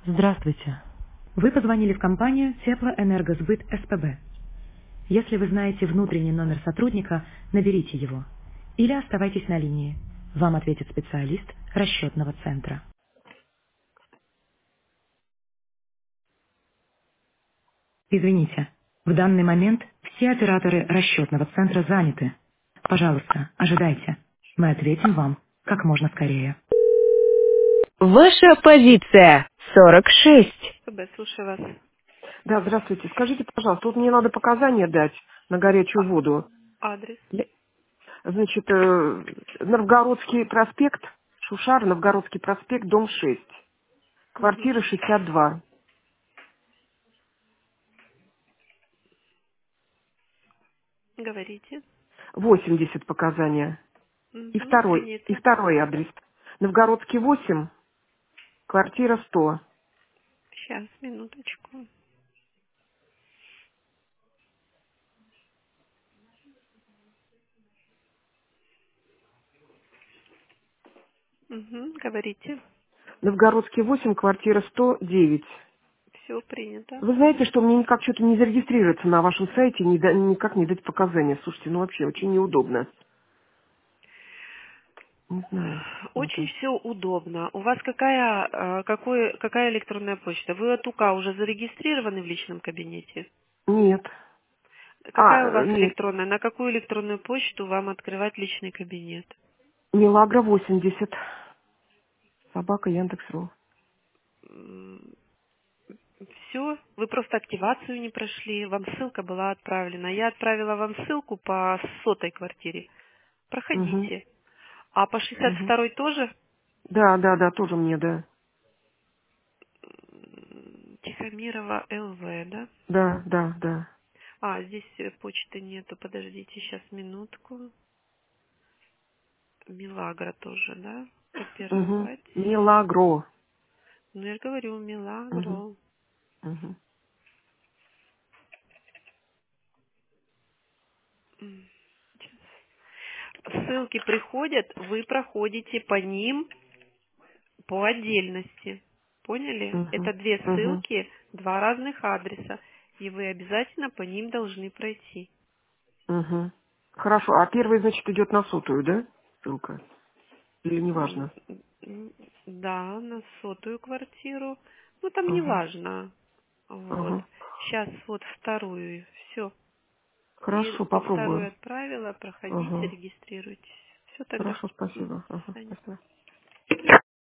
Здравствуйте. Вы позвонили в компанию Теплоэнергосбыт СПБ. Если вы знаете внутренний номер сотрудника, наберите его. Или оставайтесь на линии. Вам ответит специалист расчетного центра. Извините, в данный момент все операторы расчетного центра заняты. Пожалуйста, ожидайте. Мы ответим вам как можно скорее. Ваша позиция 46. СПБ, слушаю вас. Да, здравствуйте. Скажите, пожалуйста, вот мне надо показания дать на горячую воду. Адрес. Я- Значит, Новгородский проспект, Шушар, Новгородский проспект, дом 6, Мгм. квартира 62. Говорите. 80 показания. И Мгм. и Принято. второй адрес. Новгородский 8, квартира 100. Сейчас, минуточку. Угу. Говорите. Новгородский 8, квартира 109. Все принято. Вы знаете, что мне никак что-то не зарегистрироваться на вашем сайте, никак не дать показания. Слушайте, ну вообще очень неудобно. Не знаю. Очень Это... все удобно. У вас какая электронная почта? Вы от УК уже зарегистрированы в личном кабинете? Нет. Какая у вас Нет. электронная? На какую электронную почту вам открывать личный кабинет? Милагра 80. Собака Яндекс.ру. Все, вы просто активацию не прошли, вам ссылка была отправлена. Я отправила вам ссылку по 100-й квартире. Угу. Проходите. А по Угу. 62-й тоже? Да, да, да, тоже мне, да. Тихомирова ЛВ, да? Да, да, да. А, здесь почты нету, подождите, сейчас минутку. Милагра тоже, да? Угу. Копировать. Милагро. Ну, я же говорю, Угу. Милагро. Угу. М, Ссылки приходят, вы проходите по ним по отдельности. Поняли? Угу. Это две Угу. ссылки, два разных адреса, и вы обязательно по ним должны пройти. Угу. Хорошо. А первый, значит, идет на 100-ю, да? Ссылка. Или М, неважно? Да, на 100-ю квартиру. Ну, там не Угу. важно. Вот. Угу. Сейчас вот вторую. Все. И Хорошо, на вторую попробую. отправила. Проходите, Угу. регистрируйтесь. Все тогда. Хорошо, Мгм. спасибо. До Угу. свидания. Спасибо.